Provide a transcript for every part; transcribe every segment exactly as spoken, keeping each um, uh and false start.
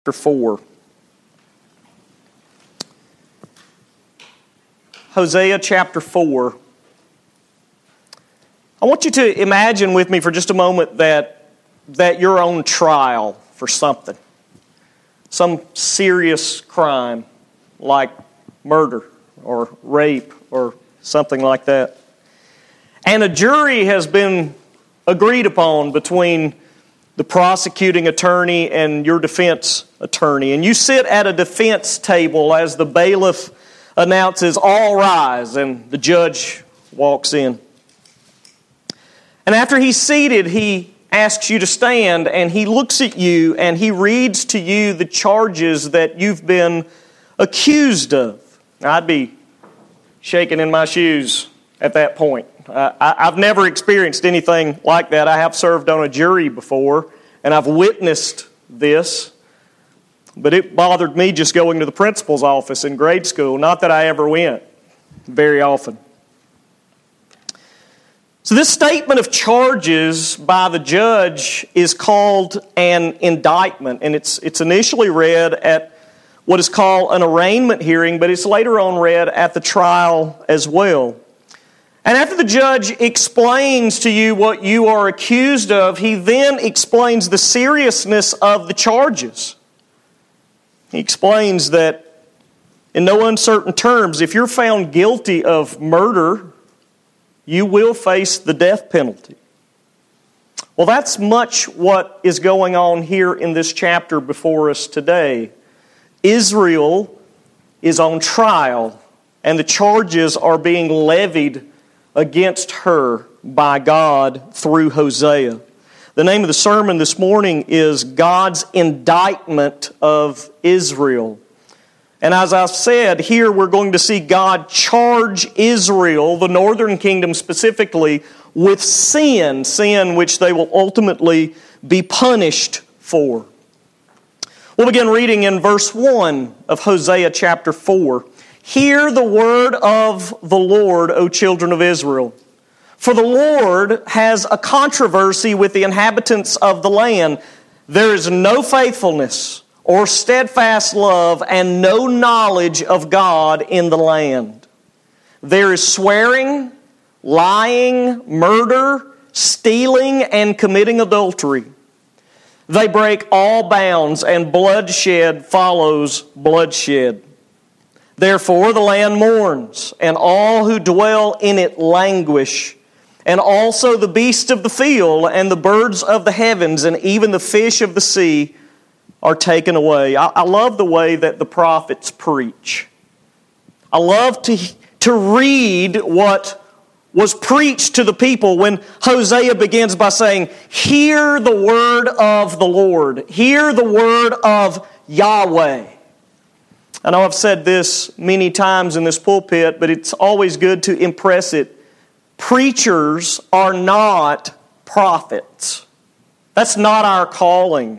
four. Hosea chapter four. I want you to imagine with me for just a moment that, that you're on trial for something. Some serious crime like murder or rape or something like that. And a jury has been agreed upon between the prosecuting attorney and your defense attorney. And you sit at a defense table as the bailiff announces, "All rise," and the judge walks in. And after he's seated, he asks you to stand, and he looks at you, and he reads to you the charges that you've been accused of. Now, I'd be shaking in my shoes at that point. Uh, I, I've never experienced anything like that. I have served on a jury before, and I've witnessed this. But it bothered me just going to the principal's office in grade school. Not that I ever went very often. So this statement of charges by the judge is called an indictment. And it's, it's initially read at what is called an arraignment hearing, but it's later on read at the trial as well. And after the judge explains to you what you are accused of, he then explains the seriousness of the charges. He explains that in no uncertain terms, if you're found guilty of murder, you will face the death penalty. Well, that's much what is going on here in this chapter before us today. Israel is on trial, and the charges are being levied against her by God through Hosea. The name of the sermon this morning is God's Indictment of Israel. And as I've said, here we're going to see God charge Israel, the northern kingdom specifically, with sin, sin which they will ultimately be punished for. We'll begin reading in verse one of Hosea chapter four. "Hear the word of the Lord, O children of Israel. For the Lord has a controversy with the inhabitants of the land. There is no faithfulness or steadfast love and no knowledge of God in the land. There is swearing, lying, murder, stealing, and committing adultery. They break all bounds, and bloodshed follows bloodshed. Therefore the land mourns, and all who dwell in it languish, and also the beasts of the field, and the birds of the heavens, and even the fish of the sea are taken away." I, I love the way that the prophets preach. I love to, to read what was preached to the people when Hosea begins by saying, "Hear the word of the Lord. Hear the word of Yahweh." I know I've said this many times in this pulpit, but it's always good to impress it. Preachers are not prophets. That's not our calling.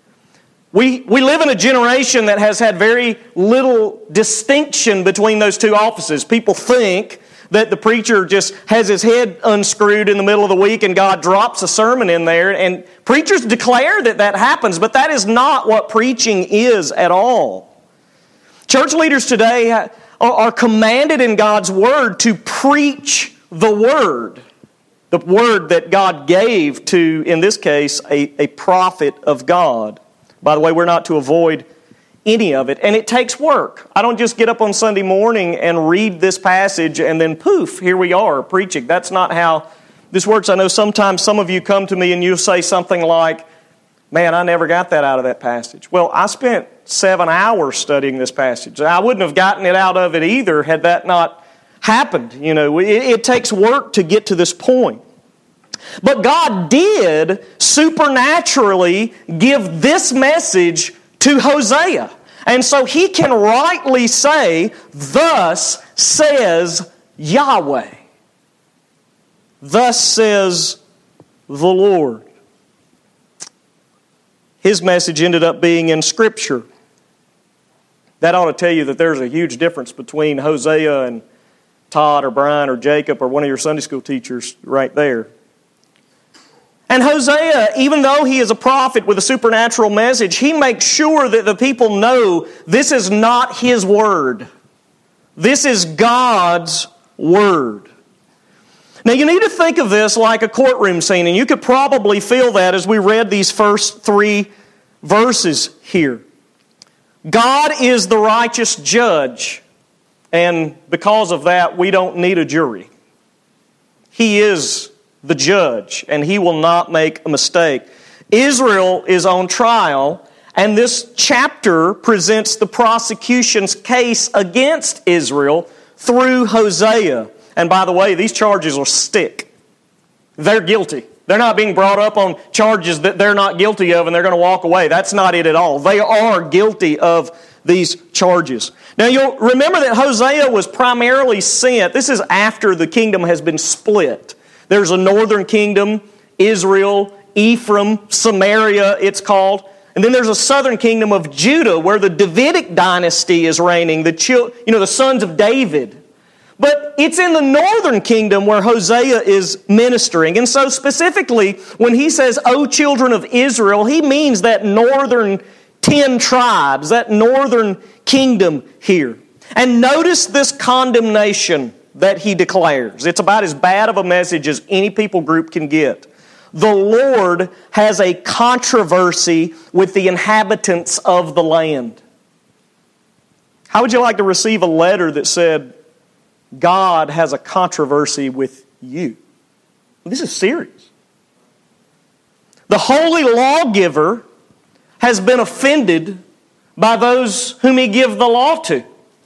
We, we live in a generation that has had very little distinction between those two offices. People think that the preacher just has his head unscrewed in the middle of the week and God drops a sermon in there. And preachers declare that that happens, but that is not what preaching is at all. Church leaders today are commanded in God's Word to preach the Word. The Word that God gave to, in this case, a, a prophet of God. By the way, we're not to avoid any of it. And it takes work. I don't just get up on Sunday morning and read this passage and then poof, here we are preaching. That's not how this works. I know sometimes some of you come to me and you'll say something like, "Man, I never got that out of that passage." Well, I spent seven hours studying this passage. I wouldn't have gotten it out of it either had that not happened. You know, it, it takes work to get to this point. But God did supernaturally give this message to Hosea. And so he can rightly say, "Thus says Yahweh." Thus says the Lord. His message ended up being in Scripture. That ought to tell you that there's a huge difference between Hosea and Todd or Brian or Jacob or one of your Sunday school teachers right there. And Hosea, even though he is a prophet with a supernatural message, he makes sure that the people know this is not his word. This is God's word. Now you need to think of this like a courtroom scene, and you could probably feel that as we read these first three verses here. God is the righteous judge, and because of that, we don't need a jury. He is the judge, and He will not make a mistake. Israel is on trial, and this chapter presents the prosecution's case against Israel through Hosea. And by the way, these charges will stick. They're guilty. They're not being brought up on charges that they're not guilty of and they're going to walk away. That's not it at all. They are guilty of these charges. Now you'll remember that Hosea was primarily sent. This is after the kingdom has been split. There's a northern kingdom, Israel, Ephraim, Samaria it's called. And then there's a southern kingdom of Judah where the Davidic dynasty is reigning, the chil- you know, the sons of David. But it's in the northern kingdom where Hosea is ministering. And so specifically, when he says, O children of Israel, he means that northern ten tribes, that northern kingdom here. And notice this condemnation that he declares. It's about as bad of a message as any people group can get. The Lord has a controversy with the inhabitants of the land. How would you like to receive a letter that said, God has a controversy with you? This is serious. The holy lawgiver has been offended by those whom he gives the law to.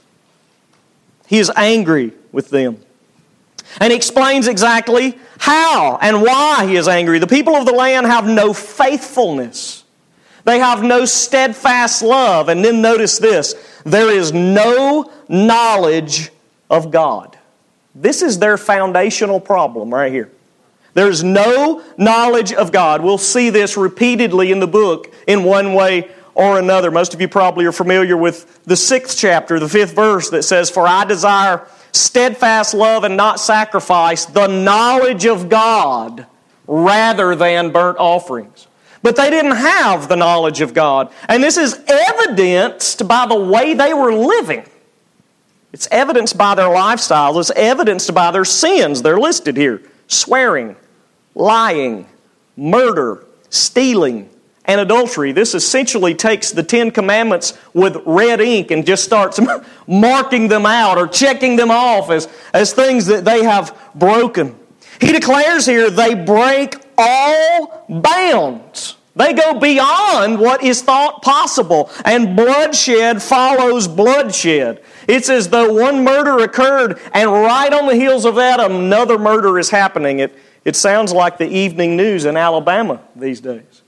He is angry with them. And he explains exactly how and why he is angry. The people of the land have no faithfulness. They have no steadfast love. And then notice this, there is no knowledge of God. This is their foundational problem right here. There's no knowledge of God. We'll see this repeatedly in the book in one way or another. Most of you probably are familiar with the sixth chapter, the fifth verse that says, For I desire steadfast love and not sacrifice, the knowledge of God rather than burnt offerings. But they didn't have the knowledge of God. And this is evidenced by the way they were living. It's evidenced by their lifestyles. It's evidenced by their sins. They're listed here. Swearing, lying, murder, stealing, and adultery. This essentially takes the Ten Commandments with red ink and just starts marking them out or checking them off as, as things that they have broken. He declares here they break all bounds. They go beyond what is thought possible, and bloodshed follows bloodshed. It's as though one murder occurred, and right on the heels of that, another murder is happening. It, it sounds like the evening news in Alabama these days.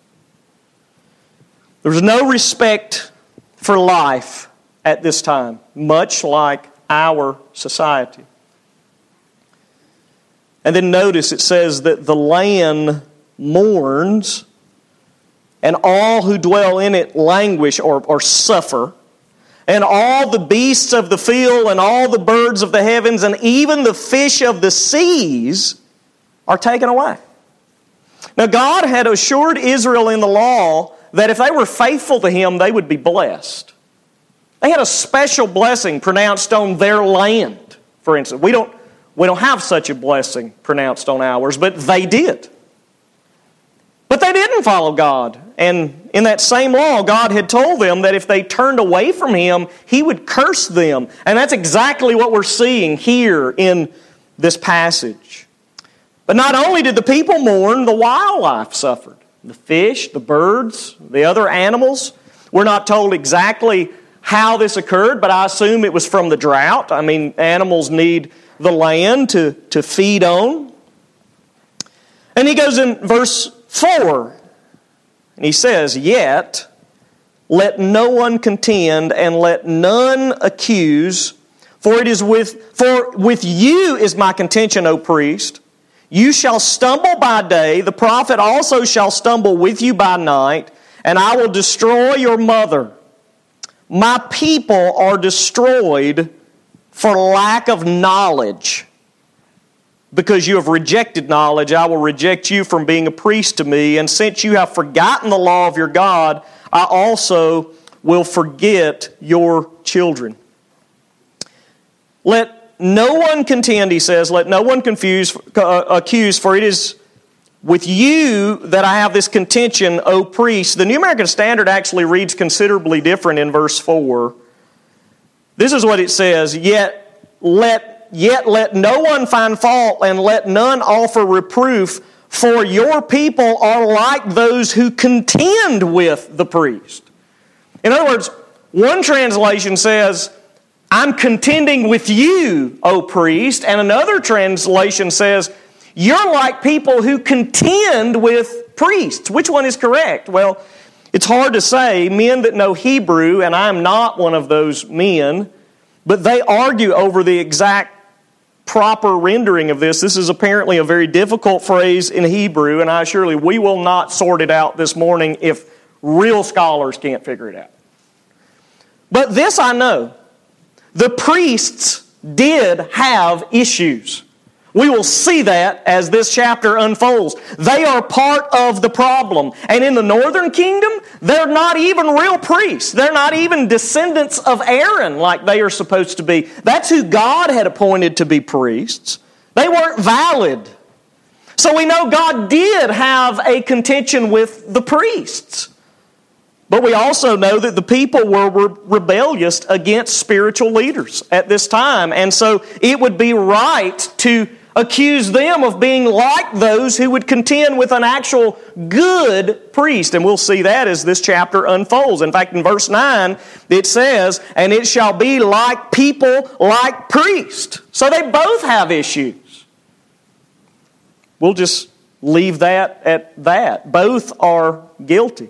There's no respect for life at this time, much like our society. And then notice it says that the land mourns, and all who dwell in it languish or, or suffer. And all the beasts of the field and all the birds of the heavens and even the fish of the seas are taken away. Now God had assured Israel in the law that if they were faithful to Him, they would be blessed. They had a special blessing pronounced on their land, for instance. We don't, we don't have such a blessing pronounced on ours, but they did. But they didn't follow God. And in that same law, God had told them that if they turned away from Him, He would curse them. And that's exactly what we're seeing here in this passage. But not only did the people mourn, the wildlife suffered. The fish, the birds, the other animals. We're not told exactly how this occurred, but I assume it was from the drought. I mean, animals need the land to, to feed on. And he goes in verse four, and he says, Yet let no one contend and let none accuse, for it is with for with you is my contention, O priest. You shall stumble by day, the prophet also shall stumble with you by night, and I will destroy your mother. My people are destroyed for lack of knowledge. because you have rejected knowledge, I will reject you from being a priest to me. And since you have forgotten the law of your God, I also will forget your children. Let no one contend, he says, let no one confuse, uh, accuse, for it is with you that I have this contention, O priests. The New American Standard actually reads considerably different in verse four. This is what it says, Yet let Yet let no one find fault, and let none offer reproof, for your people are like those who contend with the priest. In other words, one translation says, I'm contending with you, O priest, and another translation says, you're like people who contend with priests. Which one is correct? Well, it's hard to say. Men that know Hebrew, and I'm not one of those men, but they argue over the exact proper rendering of this. This is apparently a very difficult phrase in Hebrew, and I assure you we will not sort it out this morning if real scholars can't figure it out. But this I know, the priests did have issues. We will see that as this chapter unfolds. They are part of the problem. And in the northern kingdom, they're not even real priests. They're not even descendants of Aaron like they are supposed to be. That's who God had appointed to be priests. They weren't valid. So we know God did have a contention with the priests. But we also know that the people were re- rebellious against spiritual leaders at this time. And so it would be right to accuse them of being like those who would contend with an actual good priest. And we'll see that as this chapter unfolds. In fact, in verse nine, it says, and it shall be like people like priests. So they both have issues. We'll just leave that at that. Both are guilty.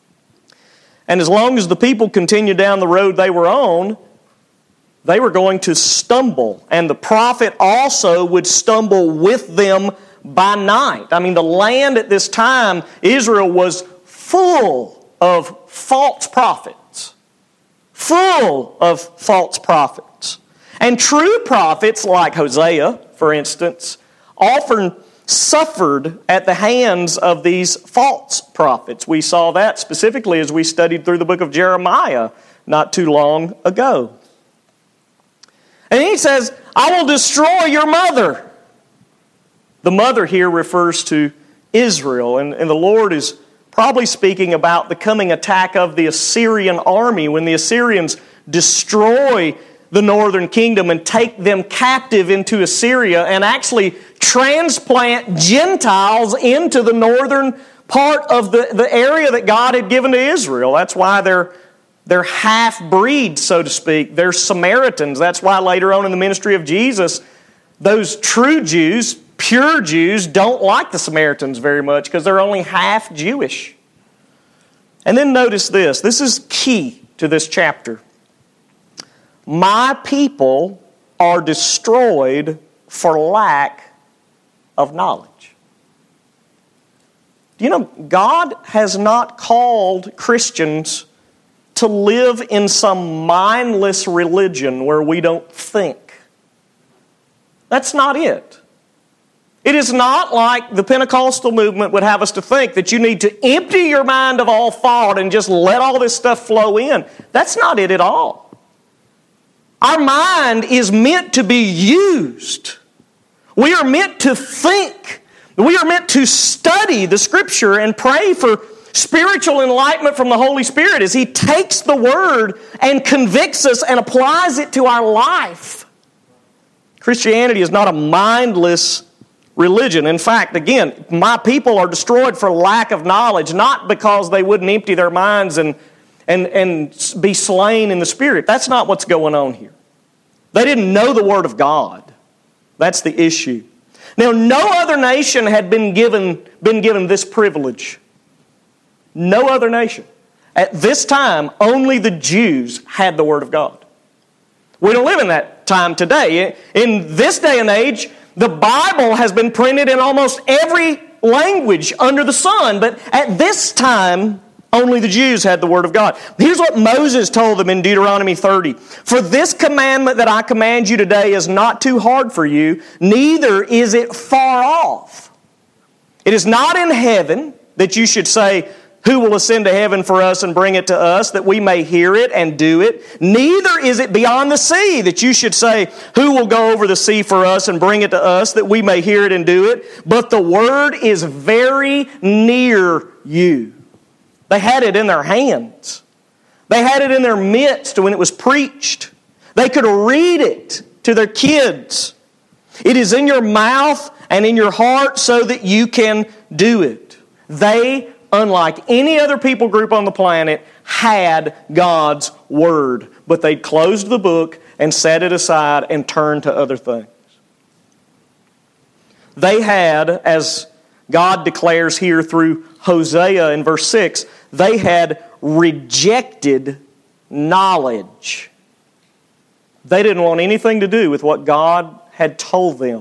And as long as the people continued down the road they were on, they were going to stumble. And the prophet also would stumble with them by night. I mean, the land at this time, Israel, was full of false prophets. Full of false prophets. And true prophets, like Hosea, for instance, often suffered at the hands of these false prophets. We saw that specifically as we studied through the book of Jeremiah not too long ago. And he says, I will destroy your mother. The mother here refers to Israel. And, and the Lord is probably speaking about the coming attack of the Assyrian army when the Assyrians destroy the northern kingdom and take them captive into Assyria and actually transplant Gentiles into the northern part of the, the area that God had given to Israel. That's why they're They're half-breeds, so to speak. They're Samaritans. That's why later on in the ministry of Jesus, those true Jews, pure Jews, don't like the Samaritans very much because they're only half Jewish. And then notice this. This is key to this chapter. My people are destroyed for lack of knowledge. Do you know, God has not called Christians to live in some mindless religion where we don't think. That's not it. It is not like the Pentecostal movement would have us to think that you need to empty your mind of all thought and just let all this stuff flow in. That's not it at all. Our mind is meant to be used. We are meant to think. We are meant to study the Scripture and pray for spiritual enlightenment from the Holy Spirit as He takes the Word and convicts us and applies it to our life. Christianity is not a mindless religion. In fact, again, my people are destroyed for lack of knowledge, not because they wouldn't empty their minds and, and, and be slain in the Spirit. That's not what's going on here. They didn't know the Word of God. That's the issue. Now, no other nation had been given, been given this privilege. No other nation. At this time, only the Jews had the Word of God. We don't live in that time today. In this day and age, the Bible has been printed in almost every language under the sun. But at this time, Only the Jews had the Word of God. Here's what Moses told them in Deuteronomy thirty. For this commandment that I command you today is not too hard for you, neither is it far off. It is not in heaven that you should say, who will ascend to heaven for us and bring it to us, that we may hear it and do it? Neither is it beyond the sea that you should say, who will go over the sea for us and bring it to us, that we may hear it and do it? But the word is very near you. They had it in their hands. They had it in their midst when it was preached. They could read it to their kids. It is in your mouth and in your heart so that you can do it. They, unlike any other people group on the planet, had God's Word. But they closed the book and set it aside and turned to other things. They had, as God declares here through Hosea in verse six, they had rejected knowledge. They didn't want anything to do with what God had told them.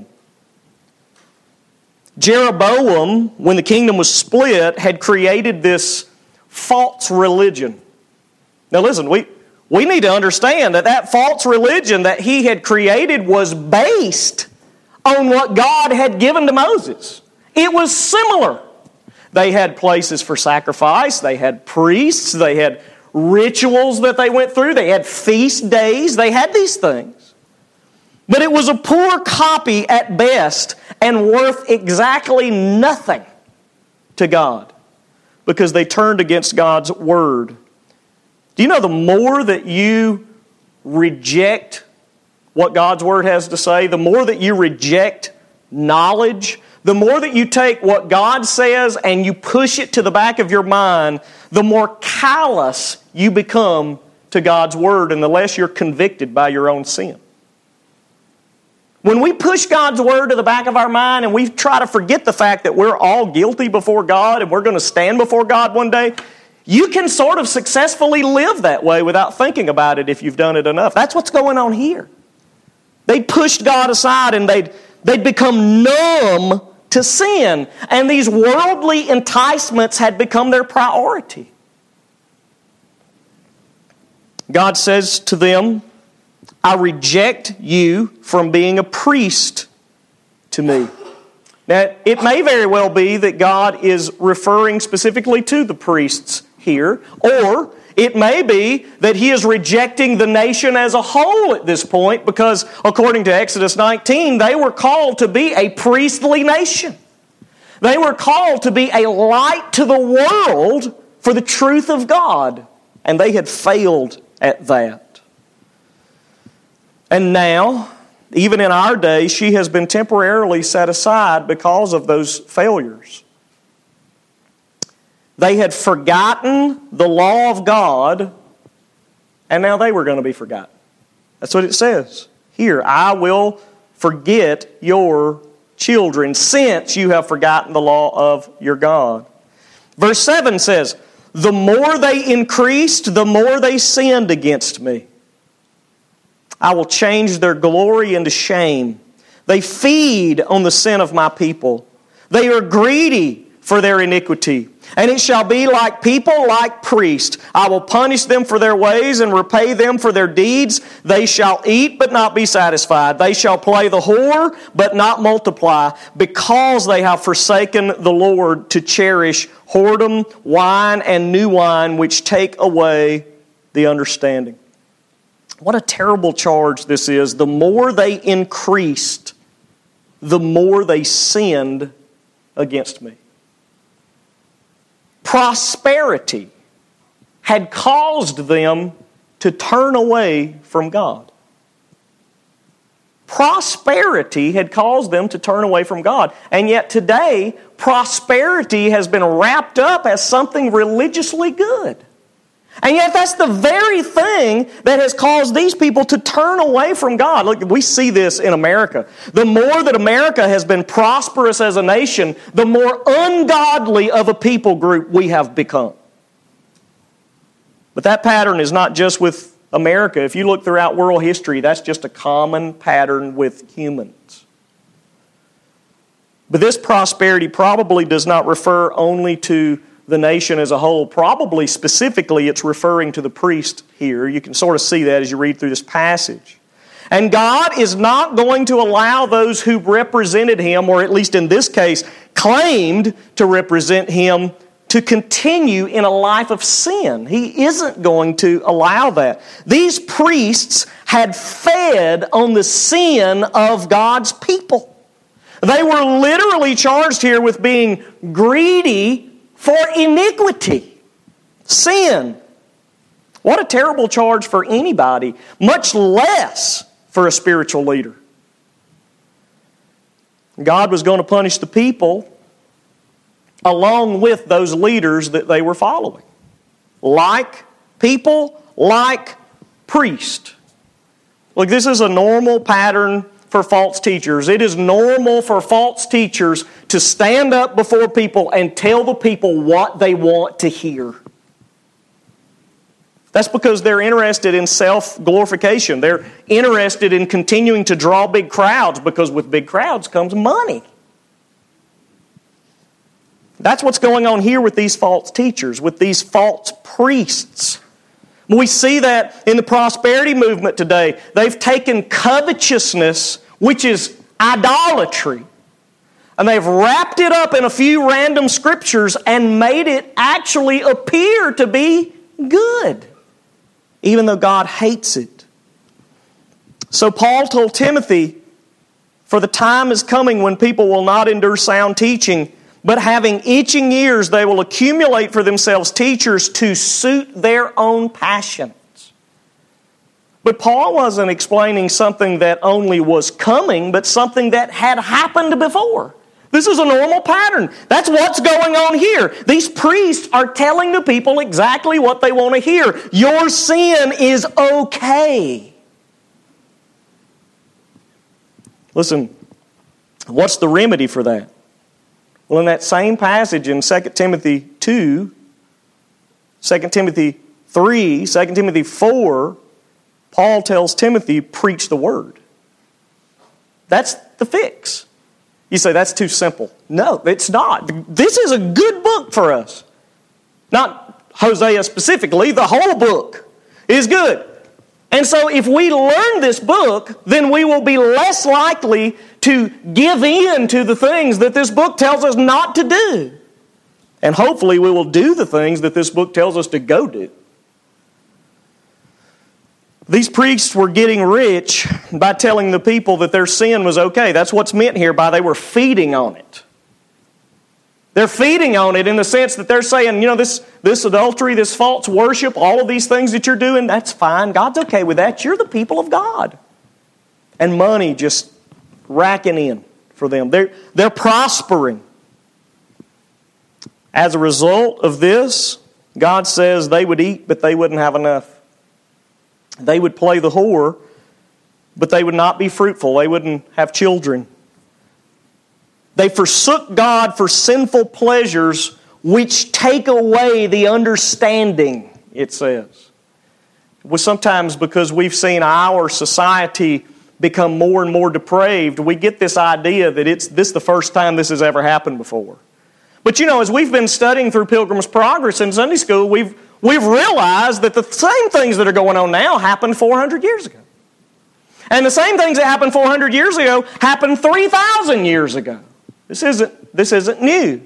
Jeroboam, when the kingdom was split, had created this false religion. Now listen, we, we need to understand that that false religion that he had created was based on what God had given to Moses. It was similar. They had places for sacrifice, they had priests, they had rituals that they went through, they had feast days, they had these things. But it was a poor copy at best and worth exactly nothing to God because they turned against God's Word. Do you know the more that you reject what God's Word has to say, the more that you reject knowledge, the more that you take what God says and you push it to the back of your mind, the more callous you become to God's Word and the less you're convicted by your own sin. When we push God's Word to the back of our mind and we try to forget the fact that we're all guilty before God and we're going to stand before God one day, you can sort of successfully live that way without thinking about it if you've done it enough. That's what's going on here. They pushed God aside and they'd, they'd become numb to sin. And these worldly enticements had become their priority. God says to them, I reject you from being a priest to me. Now, it may very well be that God is referring specifically to the priests here, or it may be that He is rejecting the nation as a whole at this point because, according to Exodus nineteen, they were called to be a priestly nation. They were called to be a light to the world for the truth of God, and they had failed at that. And now, even in our day, she has been temporarily set aside because of those failures. They had forgotten the law of God, and now they were going to be forgotten. That's what it says here. I will forget your children since you have forgotten the law of your God. Verse seven says, the more they increased, the more they sinned against me. I will change their glory into shame. They feed on the sin of my people. They are greedy for their iniquity. And it shall be like people, like priests. I will punish them for their ways and repay them for their deeds. They shall eat but not be satisfied. They shall play the whore but not multiply, because they have forsaken the Lord to cherish whoredom, wine, and new wine, which take away the understanding. What a terrible charge this is. The more they increased, the more they sinned against me. Prosperity had caused them to turn away from God. Prosperity had caused them to turn away from God. And yet today, prosperity has been wrapped up as something religiously good. And yet that's the very thing that has caused these people to turn away from God. Look, we see this in America. The more that America has been prosperous as a nation, the more ungodly of a people group we have become. But that pattern is not just with America. If you look throughout world history, that's just a common pattern with humans. But this prosperity probably does not refer only to the nation as a whole. Probably specifically it's referring to the priest here. You can sort of see that as you read through this passage. And God is not going to allow those who represented Him, or at least in this case, claimed to represent Him, to continue in a life of sin. He isn't going to allow that. These priests had fed on the sin of God's people. They were literally charged here with being greedy for iniquity, sin. What a terrible charge for anybody, much less for a spiritual leader. God was going to punish the people along with those leaders that they were following. Like people, like priest. Look, this is a normal pattern for false teachers. It is normal for false teachers to stand up before people and tell the people what they want to hear. That's because they're interested in self-glorification. They're interested in continuing to draw big crowds, because with big crowds comes money. That's what's going on here with these false teachers, with these false priests. We see that in the prosperity movement today. They've taken covetousness, which is idolatry, and they've wrapped it up in a few random scriptures and made it actually appear to be good, even though God hates it. So Paul told Timothy, for the time is coming when people will not endure sound teaching, but having itching ears, they will accumulate for themselves teachers to suit their own passions. But Paul wasn't explaining something that only was coming, but something that had happened before. This is a normal pattern. That's what's going on here. These priests are telling the people exactly what they want to hear. Your sin is okay. Listen, what's the remedy for that? Well, in that same passage in Second Timothy two, Second Timothy three, Second Timothy four, Paul tells Timothy, preach the word. That's the fix. You say, that's too simple. No, it's not. This is a good book for us. Not Hosea specifically, the whole book is good. And so if we learn this book, then we will be less likely to give in to the things that this book tells us not to do. And hopefully we will do the things that this book tells us to go do. These priests were getting rich by telling the people that their sin was okay. That's what's meant here by they were feeding on it. They're feeding on it in the sense that they're saying, you know, this, this adultery, this false worship, all of these things that you're doing, that's fine. God's okay with that. You're the people of God. And money just racking in for them. They're, they're prospering. As a result of this, God says they would eat, but they wouldn't have enough. They would play the whore, but they would not be fruitful. They wouldn't have children. They forsook God for sinful pleasures which take away the understanding, it says. Well, sometimes because we've seen our society become more and more depraved, we get this idea that it's this is the first time this has ever happened before. But you know, as we've been studying through Pilgrim's Progress in Sunday school, we've We've realized that the same things that are going on now happened four hundred years ago. And the same things that happened four hundred years ago happened three thousand years ago. This isn't, this isn't new.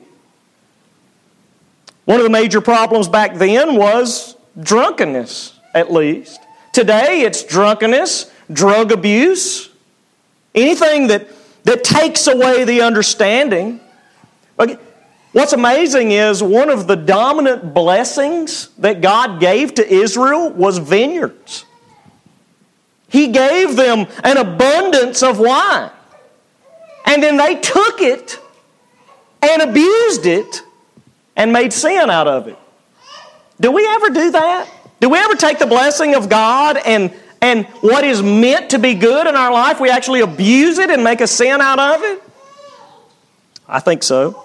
One of the major problems back then was drunkenness, at least. Today it's drunkenness, drug abuse, anything that, that takes away the understanding. What's amazing is one of the dominant blessings that God gave to Israel was vineyards. He gave them an abundance of wine. And then they took it and abused it and made sin out of it. Do we ever do that? Do we ever take the blessing of God and, and what is meant to be good in our life, we actually abuse it and make a sin out of it? I think so.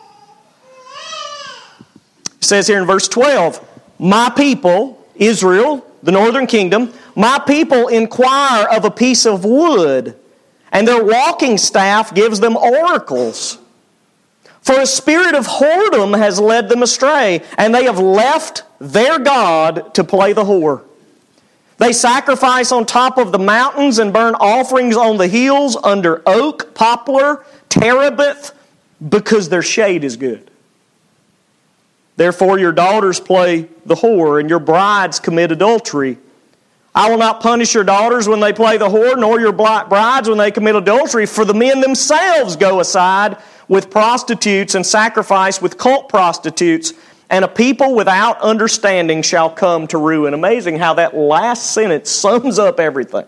It says here in verse twelve, my people, Israel, the northern kingdom, my people inquire of a piece of wood, and their walking staff gives them oracles. For a spirit of whoredom has led them astray, and they have left their God to play the whore. They sacrifice on top of the mountains and burn offerings on the hills under oak, poplar, terebinth, because their shade is good. Therefore your daughters play the whore, and your brides commit adultery. I will not punish your daughters when they play the whore, nor your brides when they commit adultery, for the men themselves go aside with prostitutes and sacrifice with cult prostitutes, and a people without understanding shall come to ruin. Amazing how that last sentence sums up everything.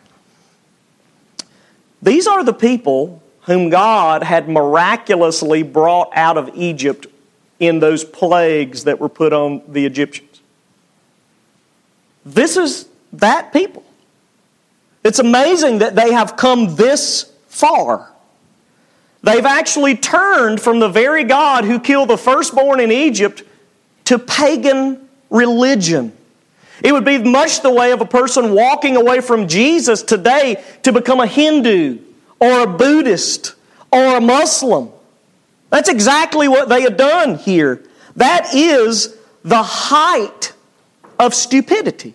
These are the people whom God had miraculously brought out of Egypt in those plagues that were put on the Egyptians. This is that people. It's amazing that they have come this far. They've actually turned from the very God who killed the firstborn in Egypt to pagan religion. It would be much the way of a person walking away from Jesus today to become a Hindu or a Buddhist or a Muslim. That's exactly what they had done here. That is the height of stupidity.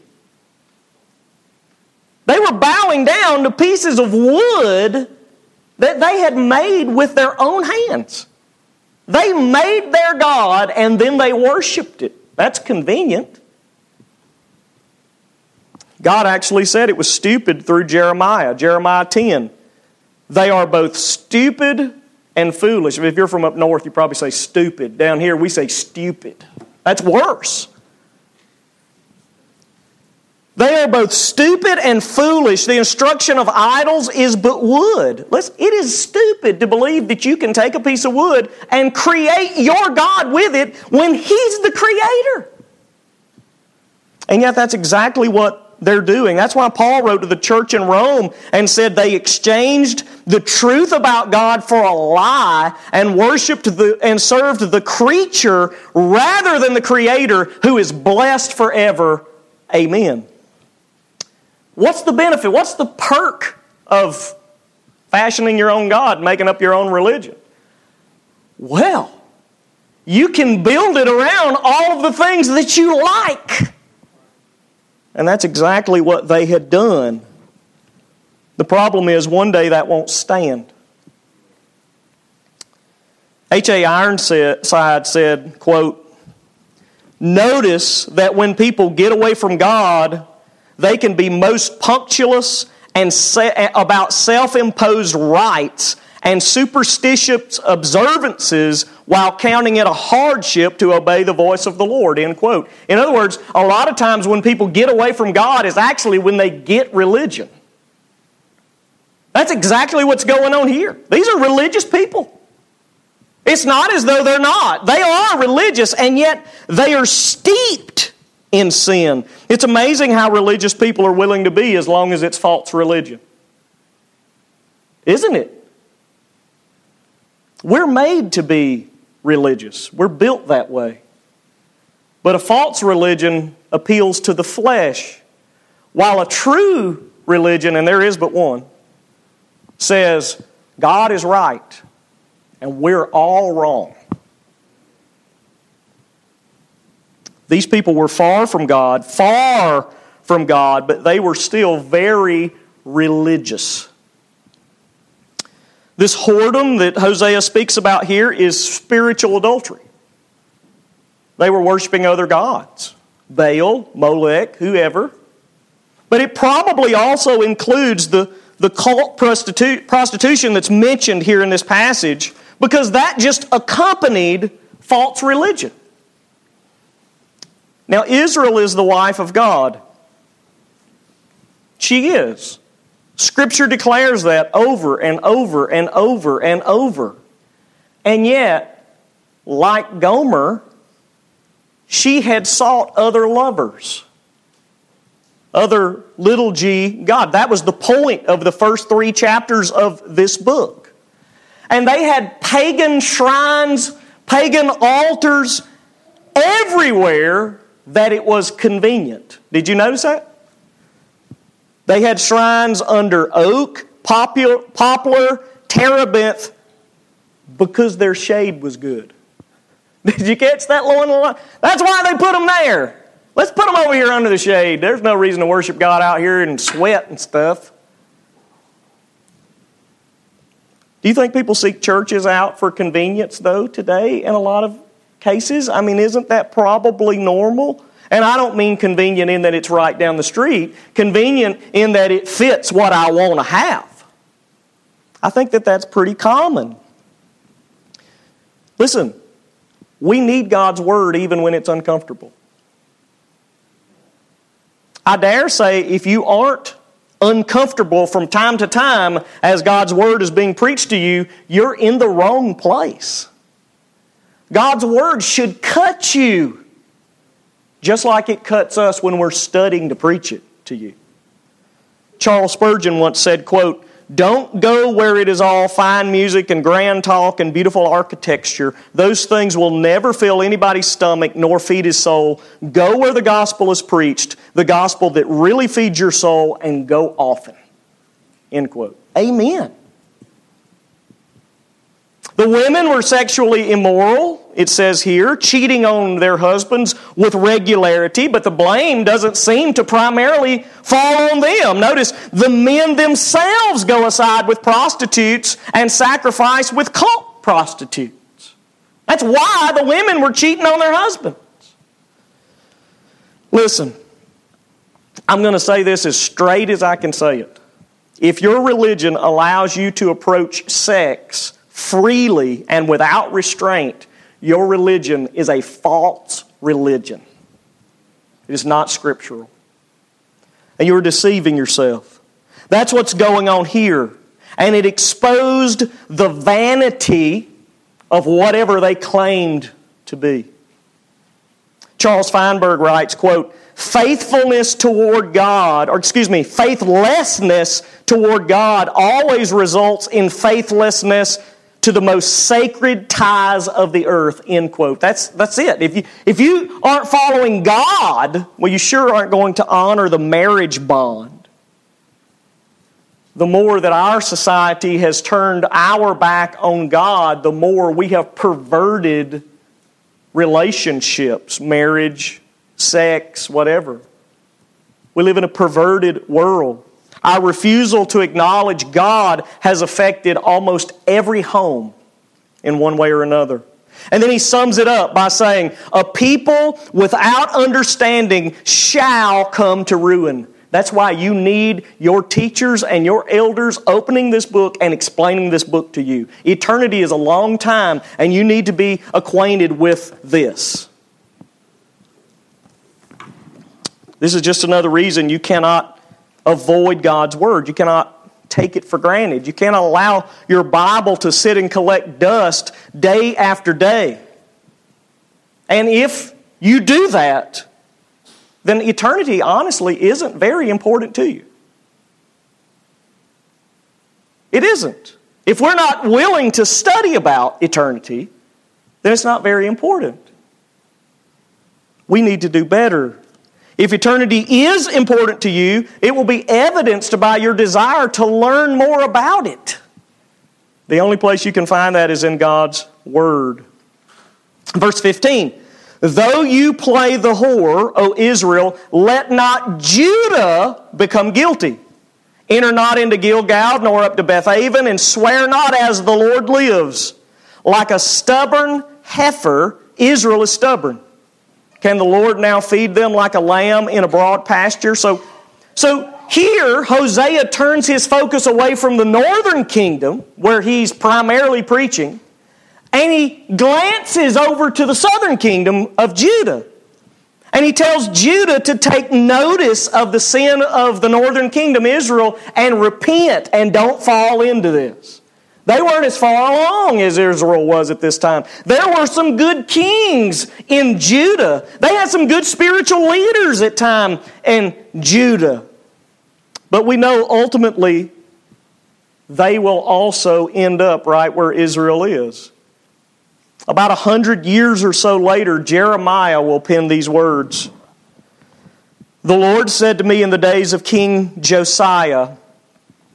They were bowing down to pieces of wood that they had made with their own hands. They made their God and then they worshipped it. That's convenient. God actually said it was stupid through Jeremiah. Jeremiah ten. They are both stupid and foolish. If you're from up north, you probably say stupid. Down here, we say stupid. That's worse. They are both stupid and foolish. The instruction of idols is but wood. Listen, it is stupid to believe that you can take a piece of wood and create your God with it when He's the creator. And yet that's exactly what they're doing. That's why Paul wrote to the church in Rome and said they exchanged the truth about God for a lie and worshipped the, and served the creature rather than the Creator, who is blessed forever. Amen. What's the benefit? What's the perk of fashioning your own God, making up your own religion? Well, you can build it around all of the things that you like. And that's exactly what they had done. The problem is one day that won't stand. H A Ironside said, quote, "Notice that when people get away from God, they can be most punctilious and se- about self-imposed rites and superstitious observances while counting it a hardship to obey the voice of the Lord," end quote. In other words, a lot of times when people get away from God is actually when they get religion. That's exactly what's going on here. These are religious people. It's not as though they're not. They are religious, and yet they are steeped in sin. It's amazing how religious people are willing to be as long as it's false religion. Isn't it? We're made to be religious. We're built that way. But a false religion appeals to the flesh, while a true religion, and there is but one, says God is right and we're all wrong. These people were far from God, far from God, but they were still very religious. This whoredom that Hosea speaks about here is spiritual adultery. They were worshiping other gods, Baal, Molech, whoever. But it probably also includes the, the cult prostitu- prostitution that's mentioned here in this passage, because that just accompanied false religion. Now, Israel is the wife of God. She is. Scripture declares that over and over and over and over. And yet, like Gomer, she had sought other lovers. Other little g God. That was the point of the first three chapters of this book. And they had pagan shrines, pagan altars everywhere that it was convenient. Did you notice that? They had shrines under oak, poplar, poplar, terebinth, Because their shade was good. Did you catch that, Lauren? That's why they put them there. Let's put them over here under the shade. There's no reason to worship God out here in sweat and stuff. Do you think people seek churches out for convenience, though, today in a lot of cases? I mean, isn't that probably normal? And I don't mean convenient in that it's right down the street. Convenient in that it fits what I want to have. I think that that's pretty common. Listen, we need God's Word even when it's uncomfortable. I dare say if you aren't uncomfortable from time to time as God's Word is being preached to you, you're in the wrong place. God's Word should cut you, just like it cuts us when we're studying to preach it to you. Charles Spurgeon once said, quote, "Don't go where it is all fine music and grand talk and beautiful architecture. Those things will never fill anybody's stomach nor feed his soul. Go where the gospel is preached, the gospel that really feeds your soul, and go often." End quote. Amen. The women were sexually immoral, it says here, cheating on their husbands with regularity, but the blame doesn't seem to primarily fall on them. Notice, the men themselves go aside with prostitutes and sacrifice with cult prostitutes. That's why the women were cheating on their husbands. Listen, I'm going to say this as straight as I can say it. If your religion allows you to approach sex freely and without restraint, your religion is a false religion. It is not scriptural. And you're deceiving yourself. That's what's going on here. And it exposed the vanity of whatever they claimed to be. Charles Feinberg writes, quote, "Faithfulness toward God, or excuse me, faithlessness toward God always results in faithlessness to the most sacred ties of the earth," end quote. That's, that's it. If you, if you aren't following God, well, you sure aren't going to honor the marriage bond. The more that our society has turned our back on God, the more we have perverted relationships, marriage, sex, whatever. We live in a perverted world. Our refusal to acknowledge God has affected almost every home in one way or another. And then he sums it up by saying, "A people without understanding shall come to ruin." That's why you need your teachers and your elders opening this book and explaining this book to you. Eternity is a long time, and you need to be acquainted with this. This is just another reason you cannot avoid God's Word. You cannot take it for granted. You cannot allow your Bible to sit and collect dust day after day. And if you do that, then eternity honestly isn't very important to you. It isn't. If we're not willing to study about eternity, then it's not very important. We need to do better. If eternity is important to you, it will be evidenced by your desire to learn more about it. The only place you can find that is in God's Word. Verse fifteen, "Though you play the whore, O Israel, let not Judah become guilty. Enter not into Gilgal, nor up to Bethaven, and swear not as the Lord lives. Like a stubborn heifer, Israel is stubborn. Can the Lord now feed them like a lamb in a broad pasture?" So, so here, Hosea turns his focus away from the northern kingdom, where he's primarily preaching, and he glances over to the southern kingdom of Judah. And he tells Judah to take notice of the sin of the northern kingdom, Israel, and repent and don't fall into this. They weren't as far along as Israel was at this time. There were some good kings in Judah. They had some good spiritual leaders at time in Judah. But we know ultimately they will also end up right where Israel is. About a hundred years or so later, Jeremiah will pen these words. "The Lord said to me in the days of King Josiah,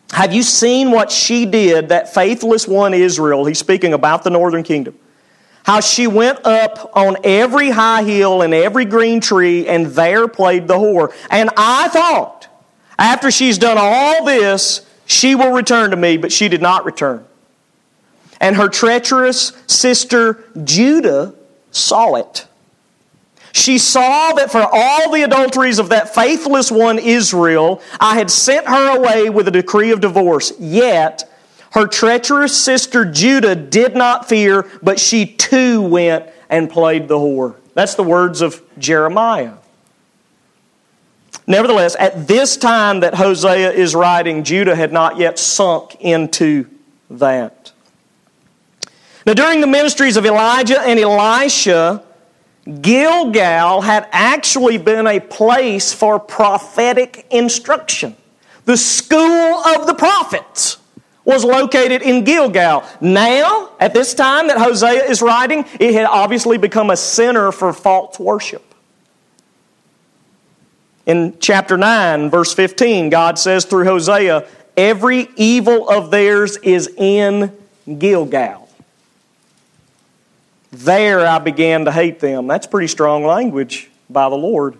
Have you seen what she did, that faithless one Israel? He's speaking about the northern kingdom. How she went up on every high hill and every green tree and there played the whore. And I thought, after she's done all this, she will return to me, but she did not return. And her treacherous sister Judah saw it. She saw that for all the adulteries of that faithless one Israel, I had sent her away with a decree of divorce. Yet her treacherous sister Judah did not fear, but she too went and played the whore. That's the words of Jeremiah. Nevertheless, at this time that Hosea is writing, Judah had not yet sunk into that. Now, during the ministries of Elijah and Elisha, Gilgal had actually been a place for prophetic instruction. The school of the prophets was located in Gilgal. Now, at this time that Hosea is writing, it had obviously become a center for false worship. In chapter nine, verse fifteen, God says through Hosea, every evil of theirs is in Gilgal. There I began to hate them. That's pretty strong language by the Lord.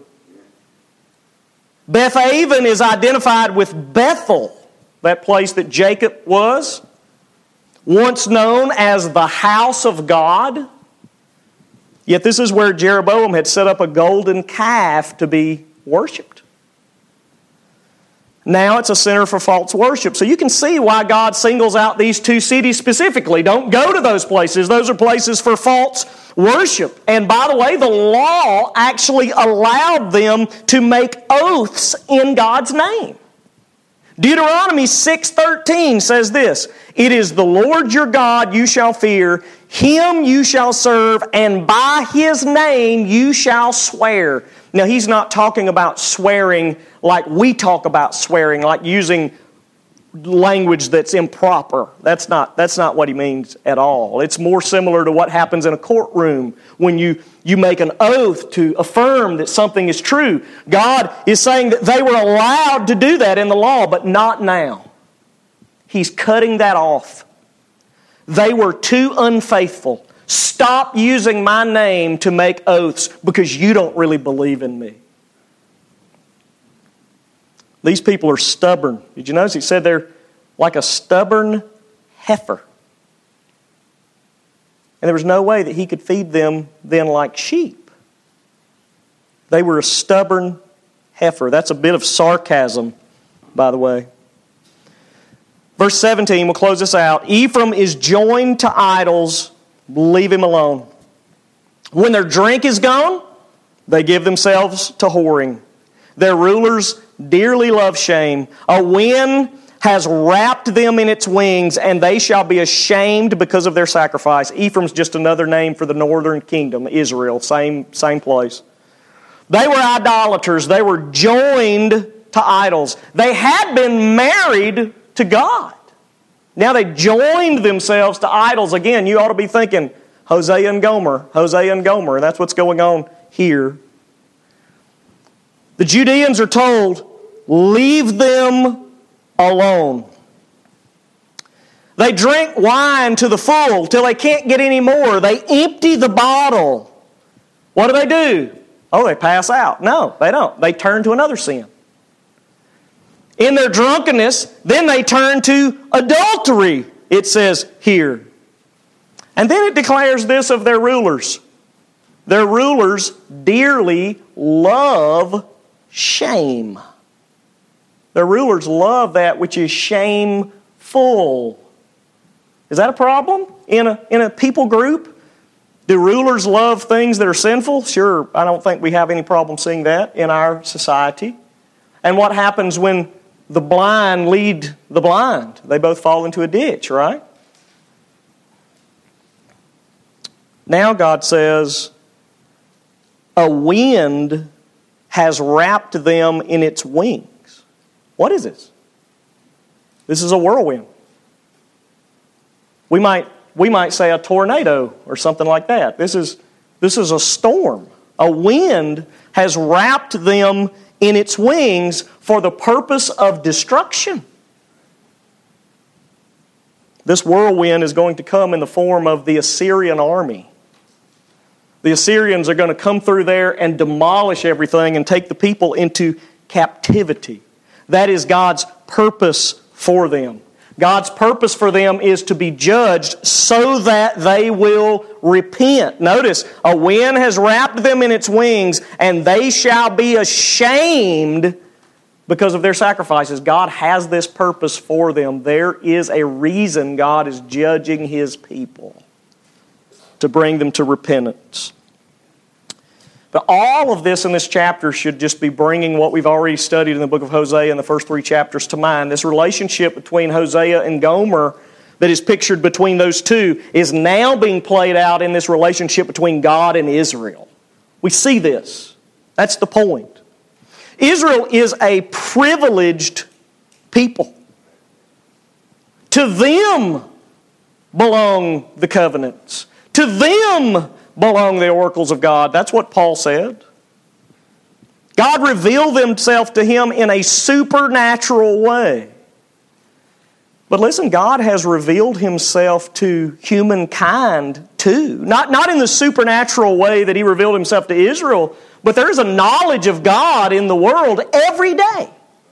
Bethaven is identified with Bethel, that place that Jacob was, once known as the house of God. Yet this is where Jeroboam had set up a golden calf to be worshipped. Now it's a center for false worship. So you can see why God singles out these two cities specifically. Don't go to those places. Those are places for false worship. And by the way, the law actually allowed them to make oaths in God's name. Deuteronomy six thirteen says this, it is the Lord your God you shall fear, Him you shall serve, and by His name you shall swear. Now, he's not talking about swearing like we talk about swearing, like using language that's improper. That's not, that's not what he means at all. It's more similar to what happens in a courtroom when you, you make an oath to affirm that something is true. God is saying that they were allowed to do that in the law, but not now. He's cutting that off. They were too unfaithful. Stop using my name to make oaths because you don't really believe in me. These people are stubborn. Did you notice he said they're like a stubborn heifer? And there was no way that he could feed them then like sheep. They were a stubborn heifer. That's a bit of sarcasm, by the way. Verse seventeen, we'll close this out. Ephraim is joined to idols. Leave him alone. When their drink is gone, they give themselves to whoring. Their rulers dearly love shame. A wind has wrapped them in its wings, and they shall be ashamed because of their sacrifice. Ephraim's just another name for the northern kingdom, Israel, same, same place. They were idolaters. They were joined to idols. They had been married to God. Now they joined themselves to idols. Again, you ought to be thinking, Hosea and Gomer, Hosea and Gomer. And that's what's going on here. The Judeans are told, leave them alone. They drink wine to the full till they can't get any more. They empty the bottle. What do they do? Oh, they pass out. No, they don't. They turn to another sin. In their drunkenness, then they turn to adultery, it says here. And then it declares this of their rulers. Their rulers dearly love shame. Their rulers love that which is shameful. Is that a problem in a, in a people group? Do rulers love things that are sinful? Sure, I don't think we have any problem seeing that in our society. And what happens when the blind lead the blind? They both fall into a ditch, right? Now God says, a wind has wrapped them in its wings. What is this? This is a whirlwind. We might, we might say a tornado or something like that. This is, this is a storm. A wind has wrapped them in its wings for the purpose of destruction. This whirlwind is going to come in the form of the Assyrian army. The Assyrians are going to come through there and demolish everything and take the people into captivity. That is God's purpose for them. God's purpose for them is to be judged so that they will repent. Notice, a wind has wrapped them in its wings, and they shall be ashamed because of their sacrifices. God has this purpose for them. There is a reason God is judging His people, to bring them to repentance. But all of this in this chapter should just be bringing what we've already studied in the book of Hosea in the first three chapters to mind. This relationship between Hosea and Gomer that is pictured between those two is now being played out in this relationship between God and Israel. We see this. That's the point. Israel is a privileged people. To them belong the covenants. To them belong the oracles of God. That's what Paul said. God revealed Himself to him in a supernatural way. But listen, God has revealed Himself to humankind too. Not, not in the supernatural way that He revealed Himself to Israel, but there is a knowledge of God in the world every day.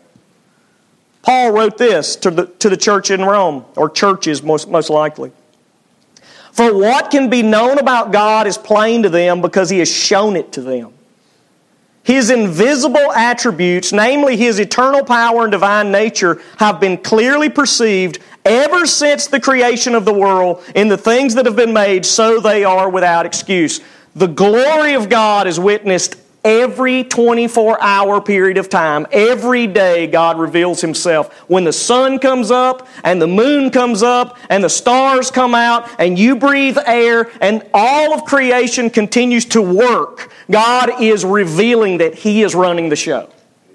Paul wrote this to the, to the church in Rome, or churches most, most likely. For what can be known about God is plain to them because He has shown it to them. His invisible attributes, namely His eternal power and divine nature, have been clearly perceived ever since the creation of the world in the things that have been made, so they are without excuse. The glory of God is witnessed every twenty-four hour period of time. Every day God reveals Himself. When the sun comes up and the moon comes up and the stars come out and you breathe air and all of creation continues to work, God is revealing that He is running the show.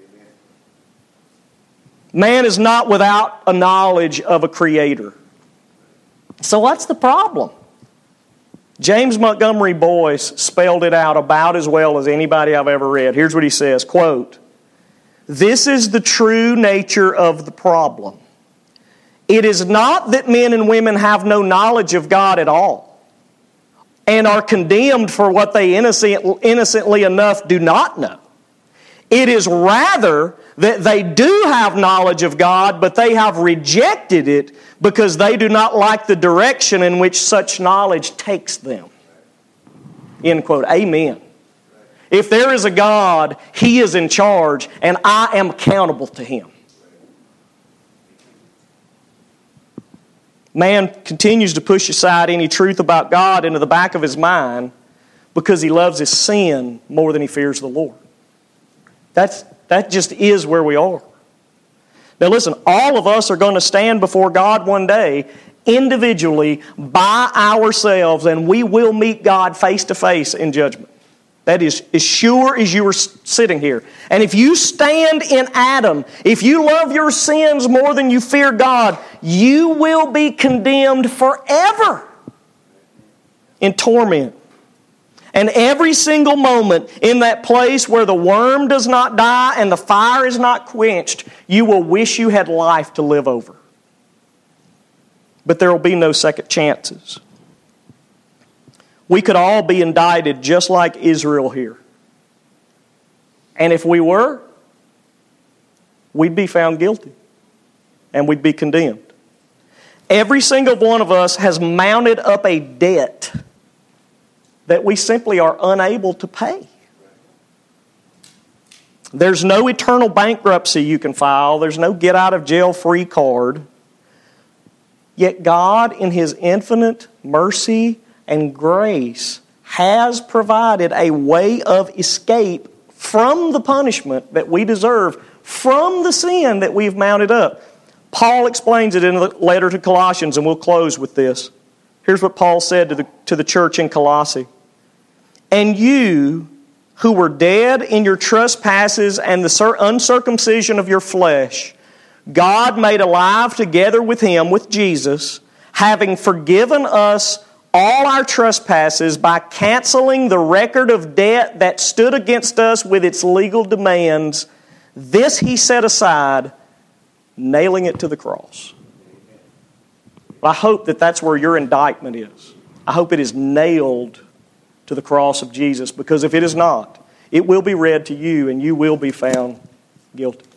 Man is not without a knowledge of a Creator. So what's the problem? James Montgomery Boyce spelled it out about as well as anybody I've ever read. Here's what he says, quote, "This is the true nature of the problem. It is not that men and women have no knowledge of God at all and are condemned for what they innocent, innocently enough do not know. It is rather that they do have knowledge of God, but they have rejected it because they do not like the direction in which such knowledge takes them." End quote. Amen. If there is a God, He is in charge, and I am accountable to Him. Man continues to push aside any truth about God into the back of his mind because he loves his sin more than he fears the Lord. That's, that just is where we are. Now listen, all of us are going to stand before God one day, individually, by ourselves, and we will meet God face to face in judgment. That is as sure as you are sitting here. And if you stand in Adam, if you love your sins more than you fear God, you will be condemned forever in torment. And every single moment in that place where the worm does not die and the fire is not quenched, you will wish you had life to live over. But there will be no second chances. We could all be indicted just like Israel here. And if we were, we'd be found guilty. And we'd be condemned. Every single one of us has mounted up a debt that we simply are unable to pay. There's no eternal bankruptcy you can file. There's no get out of jail free card. Yet God, in His infinite mercy and grace, has provided a way of escape from the punishment that we deserve, from the sin that we've mounted up. Paul explains it in the letter to Colossians, and we'll close with this. Here's what Paul said to the, to the church in Colossae. "And you, who were dead in your trespasses and the uncircumcision of your flesh, God made alive together with Him, with Jesus, having forgiven us all our trespasses by canceling the record of debt that stood against us with its legal demands. This He set aside, nailing it to the cross." But I hope that that's where your indictment is. I hope it is nailed to the cross of Jesus, because if it is not, it will be read to you and you will be found guilty.